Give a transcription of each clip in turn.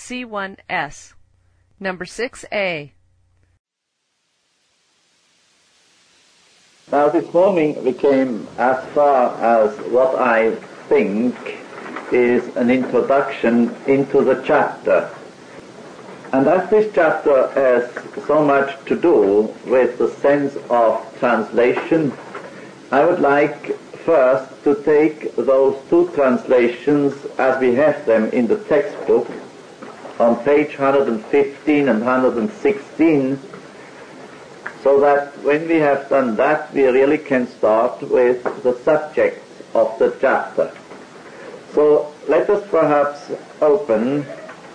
C1S. Number 6A. Now this morning we came as far as what I think is an introduction into the chapter. And as this chapter has so much to do with the sense of translation, I would like first to take those two translations as we have them in the textbook on page 115 and 116, so that when we have done that, we really can start with the subject of the chapter. So let us perhaps open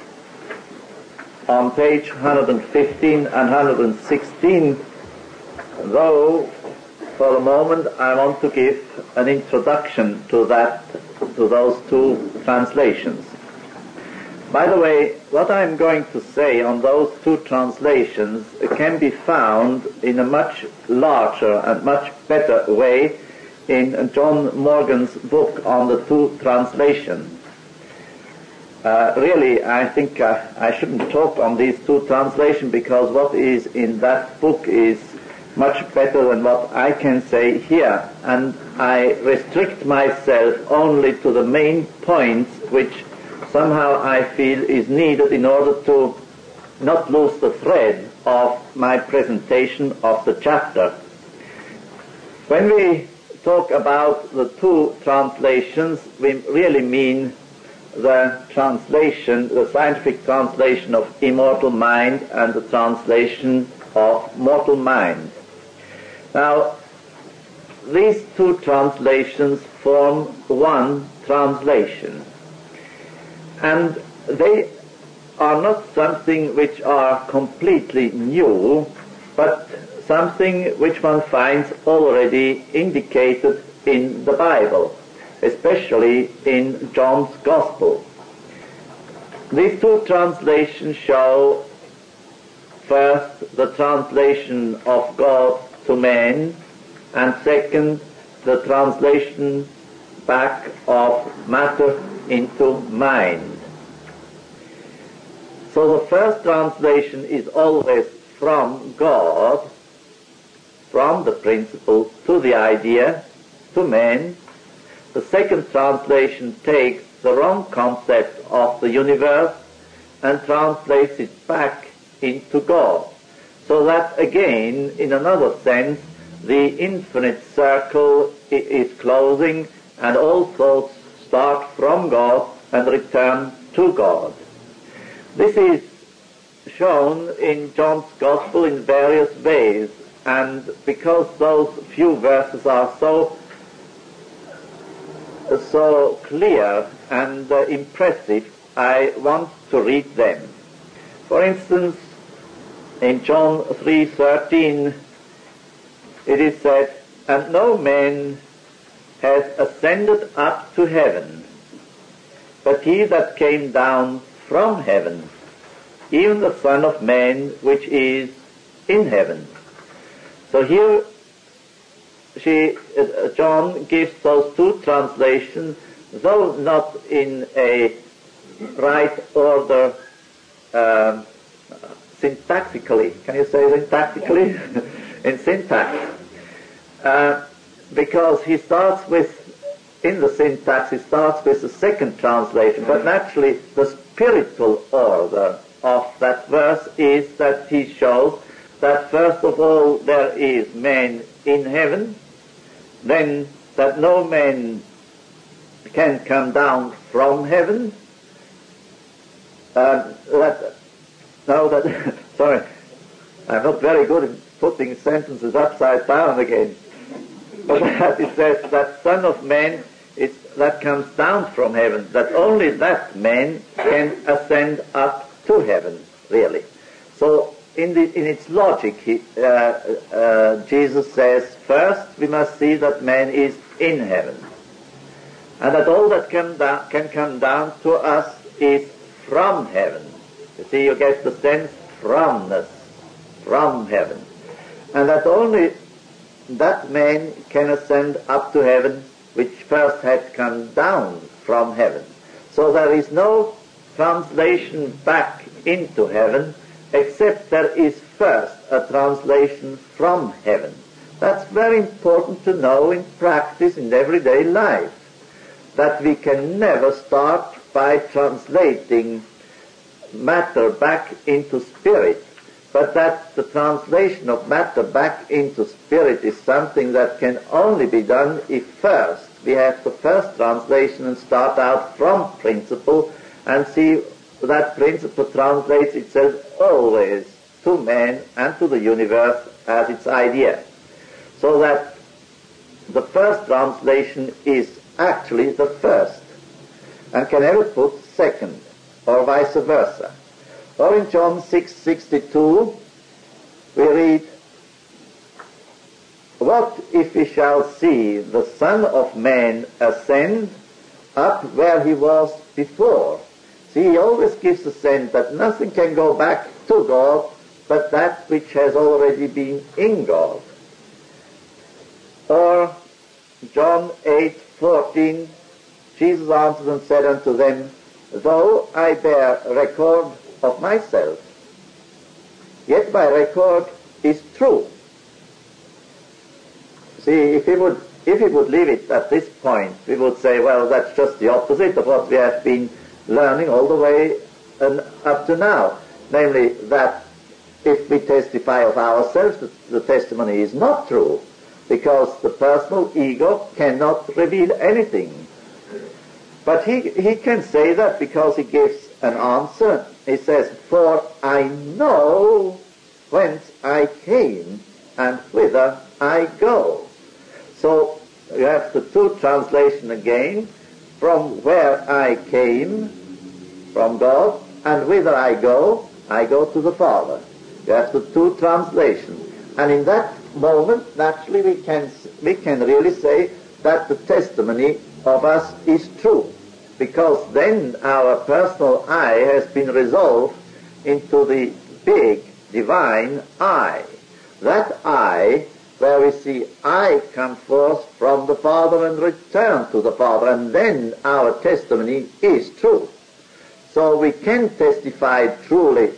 on page 115 and 116, though for a moment I want to give an introduction to those two translations. By the way, what I'm going to say on those two translations can be found in a much larger and much better way in John Morgan's book on the two translations. Really, I think I shouldn't talk on these two translations because what is in that book is much better than what I can say here, and I restrict myself only to the main points which somehow I feel is needed in order to not lose the thread of my presentation of the chapter. When we talk about the two translations, we really mean the translation, the scientific translation of immortal mind and the translation of mortal mind. Now, these two translations form one translation, and they are not something which are completely new, but something which one finds already indicated in the Bible, especially in John's Gospel. These two translations show first the translation of God to man, and second the translation back of matter into mind. So the first translation is always from God, from the principle to the idea to man. The second translation takes the wrong concept of the universe and translates it back into God, so that again, in another sense, the infinite circle is closing and all thoughts start from God and return to God. This is shown in John's Gospel in various ways, and because those few verses are so clear and impressive, I want to read them. For instance, in John 3:13, it is said, "And no man has ascended up to heaven, but he that came down from heaven, even the Son of Man which is in heaven." So here John gives those two translations, though not in a right order syntactically. Can you say syntactically? In syntax. Because he starts with, in the syntax, he starts with the second translation, but naturally the spiritual order of that verse is that he shows that first of all there is man in heaven, then that no man can come down from heaven, sorry, I'm not very good in putting sentences upside down again, but it says that Son of Man is that comes down from heaven, that only that man can ascend up to heaven, really. So in its logic, Jesus says, first we must see that man is in heaven, and that all that can come down to us is from heaven. You see, you get the sense fromness, from heaven, and that only that man can ascend up to heaven which first had come down from heaven. So there is no translation back into heaven, except there is first a translation from heaven. That's very important to know in practice, in everyday life, that we can never start by translating matter back into spirit, but that the translation of matter back into spirit is something that can only be done if first we have the first translation and start out from principle and see that principle translates itself always to man and to the universe as its idea. So that the first translation is actually the first and can never put second, or vice versa. Or in John 6:62 we read, "What if we shall see the Son of Man ascend up where he was before?" See, he always gives the sense that nothing can go back to God but that which has already been in God. Or John 8:14, Jesus answered and said unto them, "Though I bear record of myself, yet my record is true." See, if we would leave it at this point, we would say, well, that's just the opposite of what we have been learning all the way up to now. Namely, that if we testify of ourselves, the testimony is not true, because the personal ego cannot reveal anything. But he can say that because he gives an answer. He says, "For I know whence I came and whither I go." So you have the two translation again, from where I came, from God, and whither I go to the Father. You have the two translations. And in that moment, naturally, we can really say that the testimony of us is true, because then our personal I has been resolved into the big divine I. That I, where we see I come forth from the Father and return to the Father, and then our testimony is true. So we can testify truly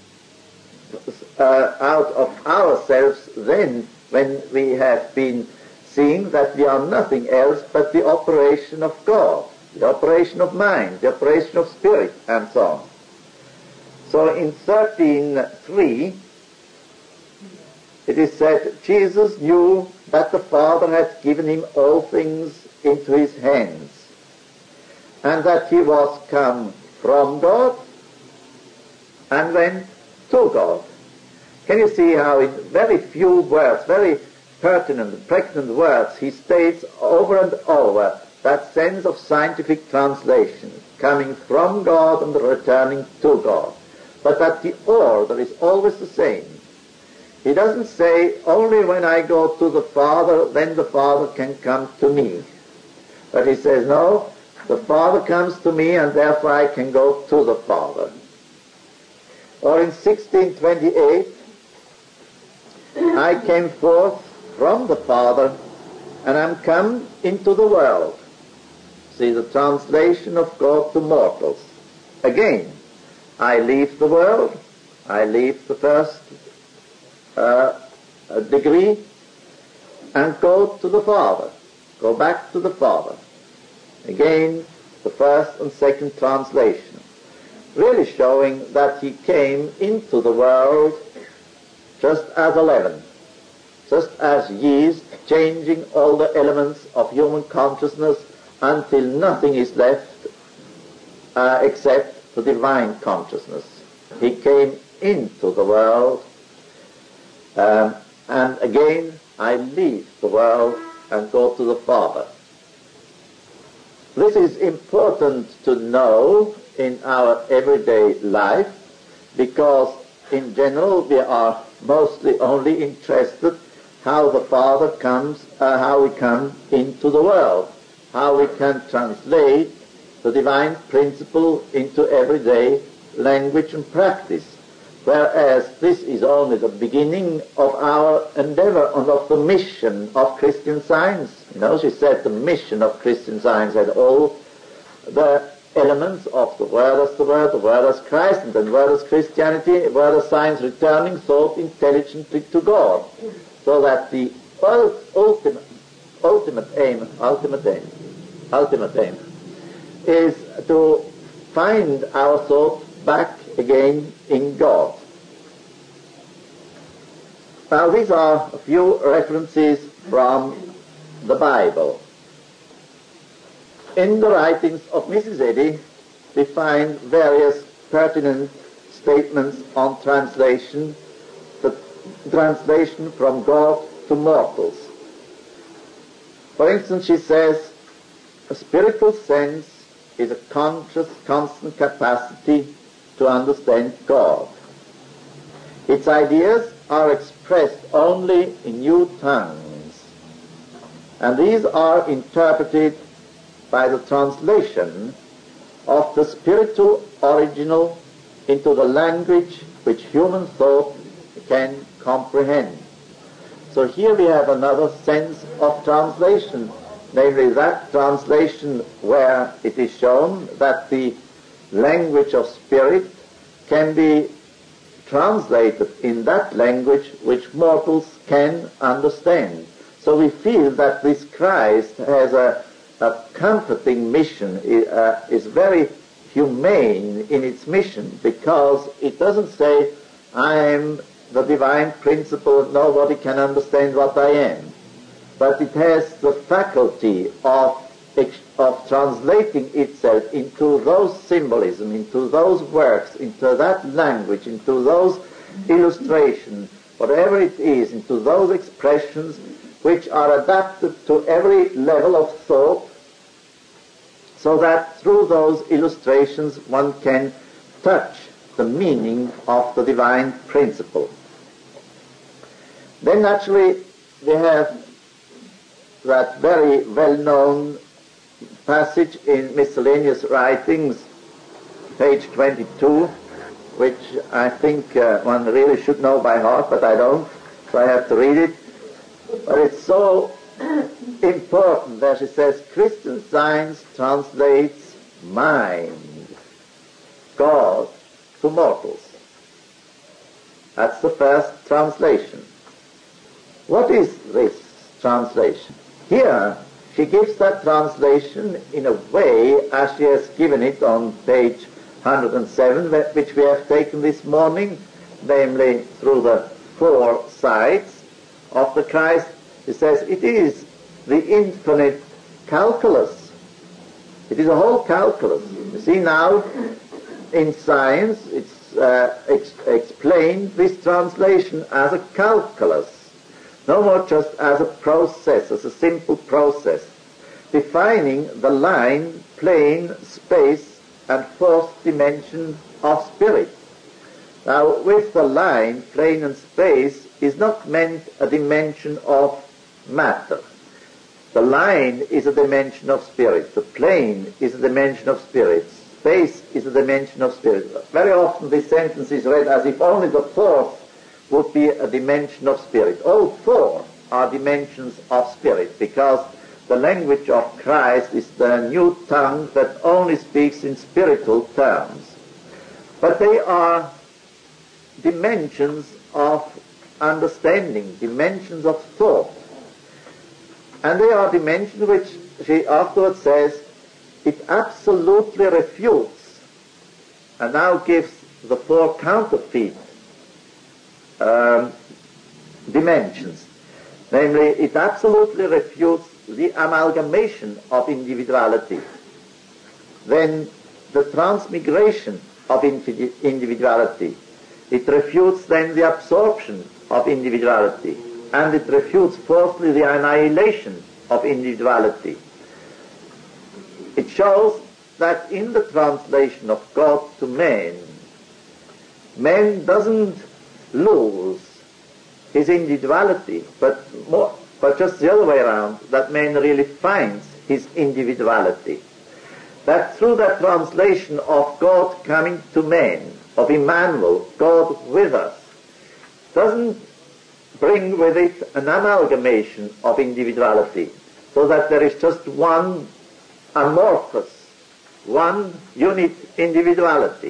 out of ourselves then when we have been seeing that we are nothing else but the operation of God, the operation of mind, the operation of spirit, and so on. So in 13:3 it is said, Jesus knew that the Father had given him all things into his hands, and that he was come from God and went to God. Can you see how in very few words, very pertinent, pregnant words, he states over and over that sense of scientific translation, coming from God and returning to God, but that the order is always the same. He doesn't say, only when I go to the Father, then the Father can come to me. But he says, no, the Father comes to me, and therefore I can go to the Father. Or in 16:28, I came forth from the Father, and am come into the world. See the translation of God to mortals. Again, I leave the world, I leave the first degree, and go to the Father, go back to the Father. Again, the first and second translation, really showing that he came into the world just as a leaven, just as yeast, changing all the elements of human consciousness until nothing is left except the divine consciousness. He came into the world, and again, I leave the world and go to the Father. This is important to know in our everyday life, because in general we are mostly only interested how the Father comes, how we come into the world, how we can translate the divine principle into everyday language and practice. Whereas this is only the beginning of our endeavor and of the mission of Christian Science. You know, she said the mission of Christian Science had all the elements of the Word as the Word, the Word as Christ, and then Word as Christianity, Word as science, returning thought intelligently to God, so that the ultimate aim is to find our thought back again in God. Now these are a few references from the Bible. In the writings of Mrs. Eddy, we find various pertinent statements on translation, the translation from God to mortals. For instance, she says, a spiritual sense is a conscious, constant capacity to understand God. Its ideas are expressed only in new tongues, and these are interpreted by the translation of the spiritual original into the language which human thought can comprehend. So here we have another sense of translation, namely that translation where it is shown that the language of spirit can be translated in that language which mortals can understand. So we feel that this Christ has a comforting mission, is very humane in its mission, because it doesn't say, I am the divine principle, nobody can understand what I am. But it has the faculty of translating itself into those symbolism, into those works, into that language, into those illustrations, whatever it is, into those expressions which are adapted to every level of thought, so that through those illustrations one can touch the meaning of the divine principle. Then naturally we have that very well-known passage in Miscellaneous Writings, page 22, which I think one really should know by heart, but I don't, so I have to read it. But it's so important that she says, Christian Science translates mind, God, to mortals. That's the first translation. What is this translation? Here, she gives that translation in a way as she has given it on page 107, which we have taken this morning, namely through the 4 sides of the Christ. She says it is the infinite calculus. It is a whole calculus. You see now, in science, it's explained, this translation, as a calculus. No more just as a process, as a simple process, defining the line, plane, space, and 4th dimension of spirit. Now, with the line, plane, and space is not meant a dimension of matter. The line is a dimension of spirit. The plane is a dimension of spirit. Space is a dimension of spirit. Very often this sentence is read as if only the 4th would be a dimension of spirit. All 4 are dimensions of spirit, because the language of Christ is the new tongue that only speaks in spiritual terms. But they are dimensions of understanding, dimensions of thought. And they are dimensions which she afterwards says it absolutely refutes, and now gives the 4 counterfeit dimensions. Namely, it absolutely refutes the amalgamation of individuality, then the transmigration of individuality. It refutes then the absorption of individuality, and it refutes fourthly the annihilation of individuality. It shows that in the translation of God to man doesn't lose his individuality, but just the other way around, that man really finds his individuality. That through that translation of God coming to man, of Emmanuel, God with us, doesn't bring with it an amalgamation of individuality, so that there is just one amorphous one unit individuality.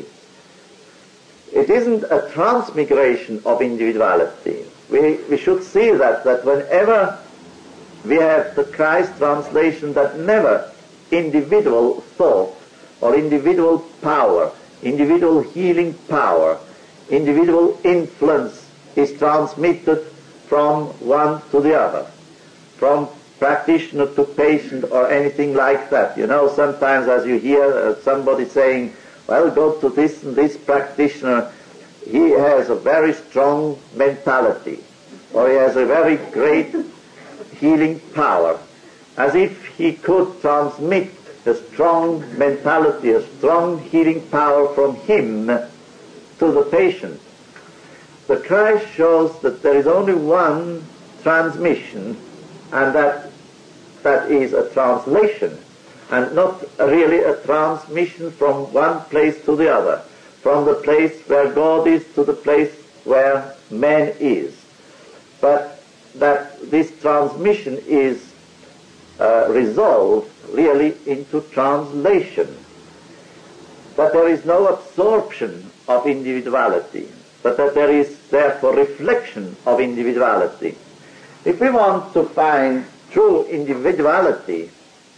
It isn't a transmigration of individuality. We should see that whenever we have the Christ translation, that never individual thought or individual power, individual healing power, individual influence is transmitted from one to the other, from practitioner to patient or anything like that. You know, sometimes as you hear somebody saying, well, go to this and this practitioner, he has a very strong mentality, or he has a very great healing power, as if he could transmit a strong mentality, a strong healing power from him to the patient. The Christ shows that there is only one transmission, and that is a translation, and not really a transmission from one place to the other, from the place where God is to the place where man is. But that this transmission is resolved really into translation. That there is no absorption of individuality, but that there is therefore reflection of individuality. If we want to find true individuality,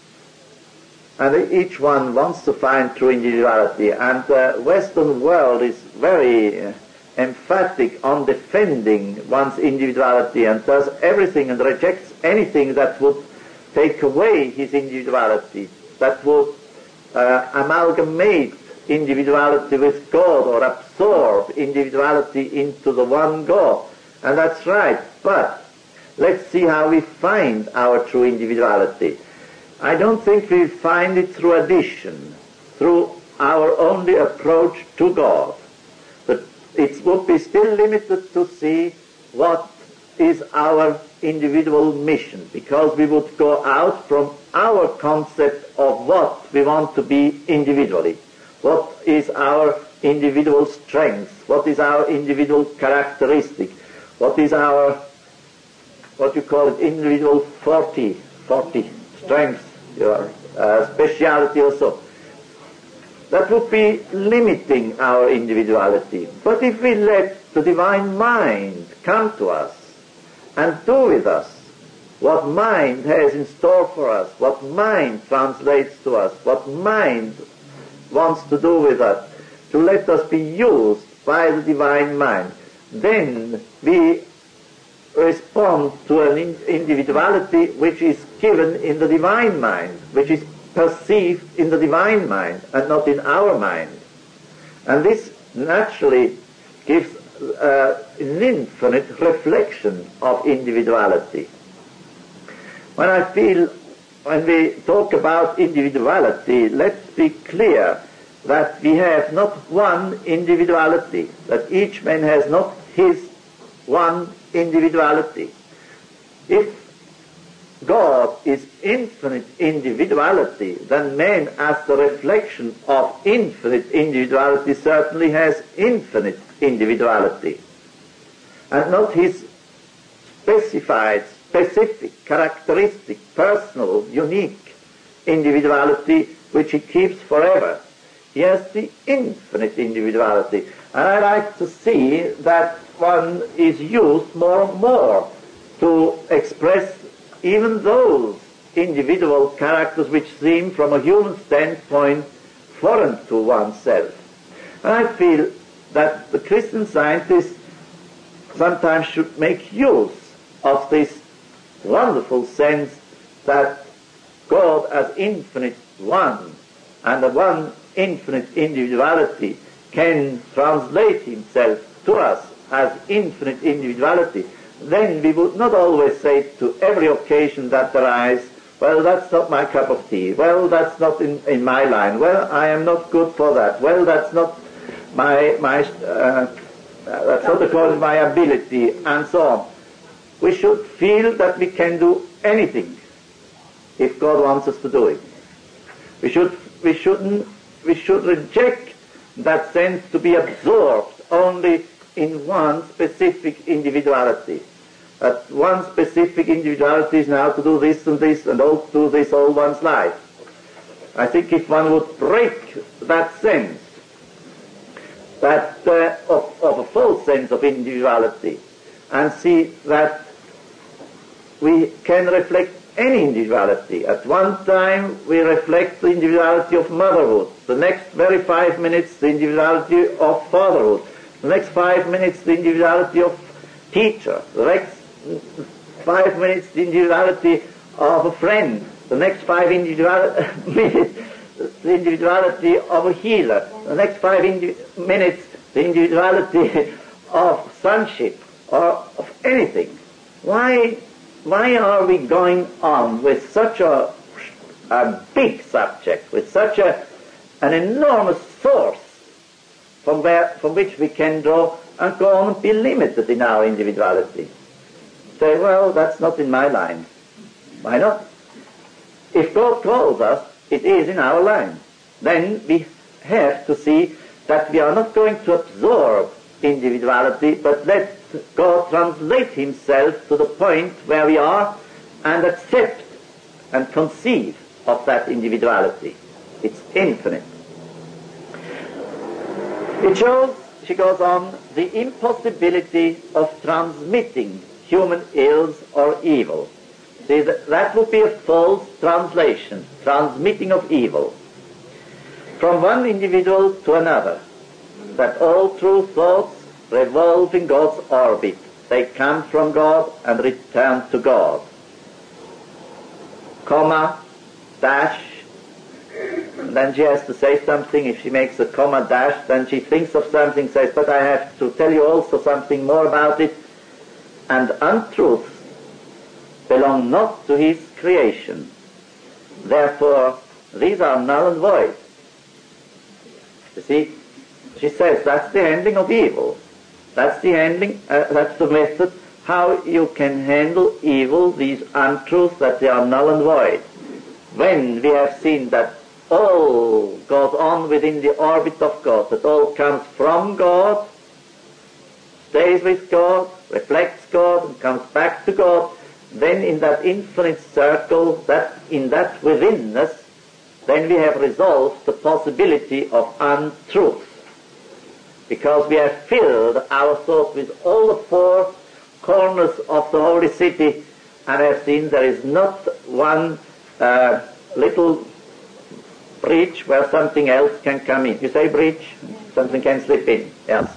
and each one wants to find true individuality, and the Western world is very emphatic on defending one's individuality and does everything and rejects anything that would take away his individuality, that would amalgamate individuality with God or absorb individuality into the one God. And that's right, but let's see how we find our true individuality. I don't think we find it through addition, through our only approach to God. But it would be still limited to see what is our individual mission, because we would go out from our concept of what we want to be individually. What is our individual strength? What is our individual characteristic? What is our, what you call it, individual 40 strength, your speciality also. That would be limiting our individuality. But if we let the divine mind come to us and do with us what mind has in store for us, what mind translates to us, what mind wants to do with us, to let us be used by the divine mind, then we respond to an individuality which is given in the divine mind, which is perceived in the divine mind and not in our mind. And this naturally gives an infinite reflection of individuality. When we talk about individuality, let's be clear that we have not one individuality, that each man has not his one individuality. If God is infinite individuality, then man as the reflection of infinite individuality certainly has infinite individuality, and not his specified, specific, characteristic, personal, unique individuality which he keeps forever. He has the infinite individuality. And I like to see that one is used more and more to express even those individual characters which seem from a human standpoint foreign to oneself. And I feel that the Christian Scientist sometimes should make use of this wonderful sense that God as infinite one and the one infinite individuality can translate himself to us as infinite individuality. Then we would not always say to every occasion that arises, well, that's not my cup of tea. Well, that's not in my line. Well, I am not good for that. Well, that's not that's not according to my ability, and so on. We should feel that we can do anything if God wants us to do it. We should reject that sense to be absorbed only in one specific individuality. That one specific individuality is now to do this and this and all to do this all one's life. I think if one would break that sense, that of a false sense of individuality, and see that we can reflect any individuality. At one time we reflect the individuality of motherhood, the next very 5 minutes the individuality of fatherhood, the next 5 minutes the individuality of teacher, the next 5 minutes the individuality of a friend, the next 5 minutes the individuality of a healer, the next 5 minutes the individuality of sonship or of anything. Why are we going on with such a big subject, with such an enormous source from which we can draw and go on and be limited in our individuality? Say, well, that's not in my line. Why not? If God calls us, it is in our line. Then we have to see that we are not going to absorb individuality, but let God translate himself to the point where we are and accept and conceive of that individuality. It's infinite. It shows, she goes on, the impossibility of transmitting human ills or evil. See, that would be a false translation, transmitting of evil from one individual to another, that all true thoughts revolve in God's orbit. They come from God and return to God. Comma, dash, and then she has to say something. If she makes a comma, dash, then she thinks of something, says, but I have to tell you also something more about it. And untruths belong not to his creation. Therefore, these are null and void. You see, she says that's the handling of evil. That's the handling, that's the method how you can handle evil, these untruths, that they are null and void. When we have seen that all goes on within the orbit of God, that all comes from God, stays with God, reflects God, and comes back to God, then in that infinite circle, in that withinness, then we have resolved the possibility of untruth. Because we have filled our thought with all the four corners of the holy city, and have seen there is not one little breach where something else can come in. You say breach? Something can slip in. Yes.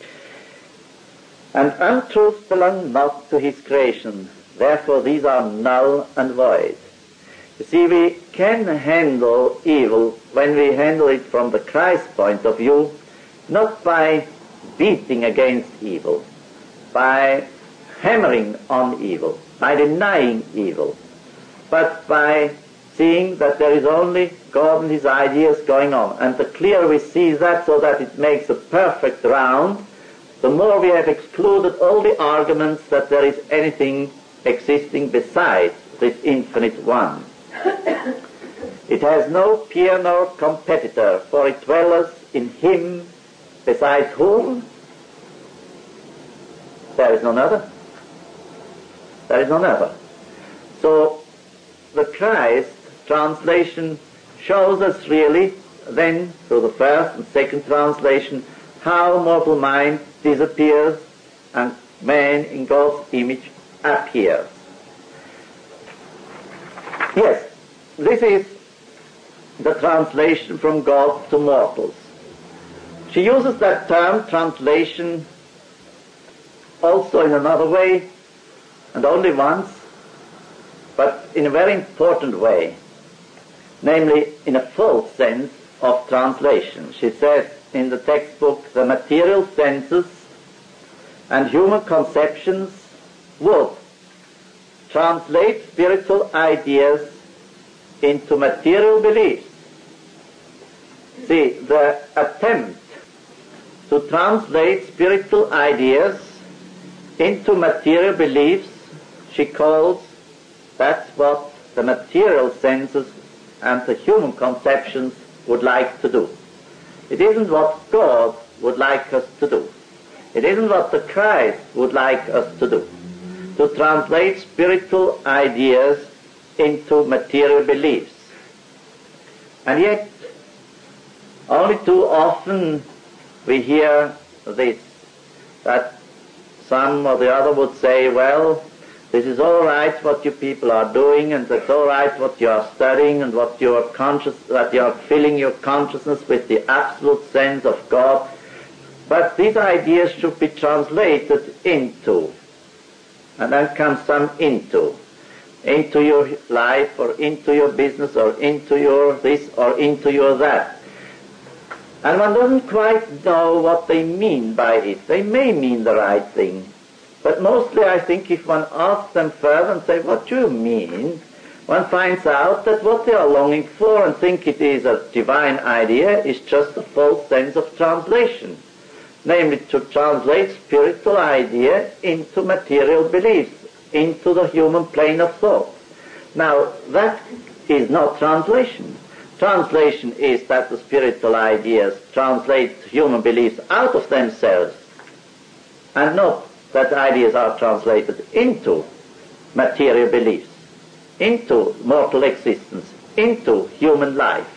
And untruths belong not to his creation. Therefore these are null and void. You see, we can handle evil when we handle it from the Christ point of view, not by beating against evil, by hammering on evil, by denying evil, but by seeing that there is only God and his ideas going on. And the clearer we see that, so that it makes a perfect round, the more we have excluded all the arguments that there is anything existing besides this infinite one. It has no peer nor competitor, for it dwelleth in him, besides whom there is none other. There is none other. So the Christ translation shows us really then, through the first and second translation, how mortal mind disappears and man in God's image appears. Yes, this is the translation from God to mortals. She uses that term, translation, also in another way, and only once, but in a very important way, namely in a false sense of translation. She says in the textbook, the material senses and human conceptions would translate spiritual ideas into material beliefs. See, the attempt to translate spiritual ideas into material beliefs, she calls, that's what the material senses and the human conceptions would like to do. It isn't what God would like us to do. It isn't what the Christ would like us to do. To translate spiritual ideas into material beliefs. And yet, only too often we hear this, that some or the other would say, well, this is all right what you people are doing, and it's all right what you are studying, and what you are that you are filling your consciousness with the absolute sense of God. But these ideas should be translated into, and then comes some into your life, or into your business, or into your this, or into your that. And one doesn't quite know what they mean by it. They may mean the right thing, but mostly I think if one asks them further and say, what do you mean? One finds out that what they are longing for and think it is a divine idea is just a false sense of translation. Namely, to translate spiritual idea into material beliefs, into the human plane of thought. Now, that is not translation. Translation is that the spiritual ideas translate human beliefs out of themselves, and not that ideas are translated into material beliefs, into mortal existence, into human life,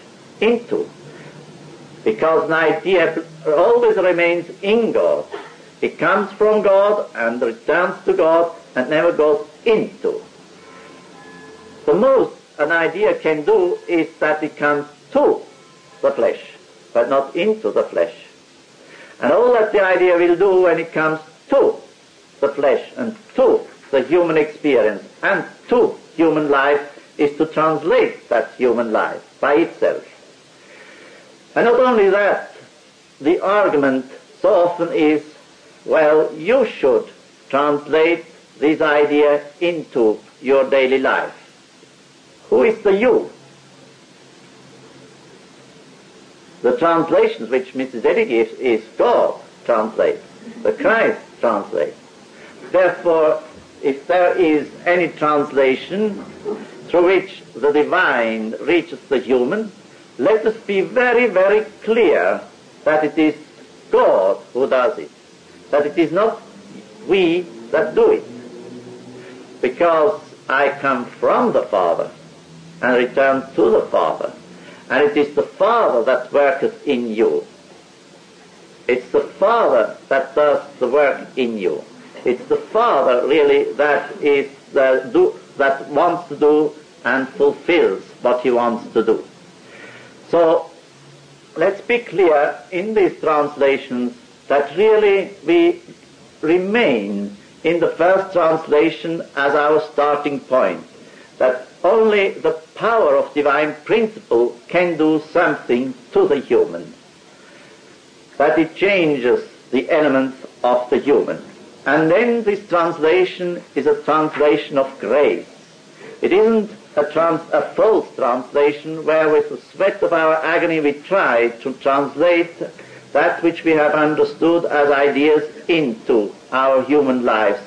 because an idea always remains in God. It comes from God and returns to God and never goes into. The most an idea can do is that it comes to the flesh, but not into the flesh. And all that the idea will do when it comes to the flesh and to the human experience and to human life is to translate that human life by itself. And not only that, the argument so often is, well, you should translate this idea into your daily life. Who is the you? The translations which Mrs. Eddy gives is God translates, the Christ translates. Therefore, if there is any translation through which the divine reaches the human, let us be very, very clear that it is God who does it, that it is not we that do it. Because I come from the Father and return to the Father, and it is the Father that worketh in you. It's the Father that does the work in you. It's the Father really that wants to do and fulfills what he wants to do. So let's be clear in these translations that really we remain in the first translation as our starting point, that only the power of divine principle can do something to the human, that it changes the elements of the human. And then this translation is a translation of grace. It isn't a false translation where with the sweat of our agony we try to translate that which we have understood as ideas into our human lives.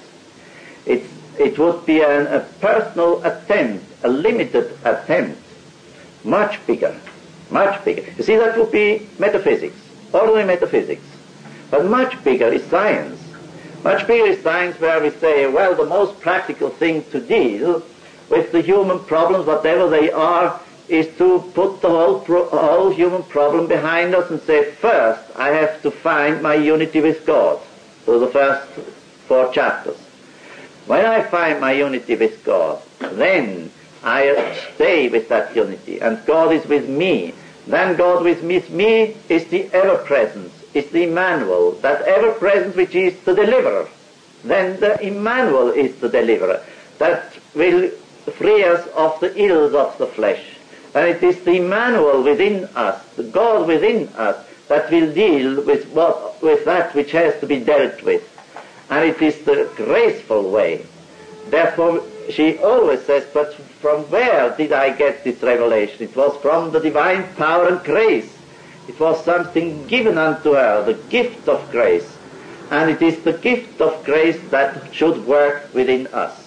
It would be a personal attempt, a limited attempt, much bigger. You see, that would be metaphysics, ordinary metaphysics. But much bigger is science. Much bigger is science where we say, well, the most practical thing to deal with the human problems, whatever they are, is to put the whole human problem behind us and say, first, I have to find my unity with God. So the first 4 chapters. When I find my unity with God, then I stay with that unity, and God is with me. Then God with me is the ever-presence, is the Emmanuel, that ever-presence which is the deliverer. Then the Emmanuel is the deliverer, that will free us of the ills of the flesh. And it is the Emmanuel within us, the God within us, that will deal with that which has to be dealt with. And it is the graceful way. Therefore, she always says, but from where did I get this revelation? It was from the divine power and grace. It was something given unto her, the gift of grace. And it is the gift of grace that should work within us.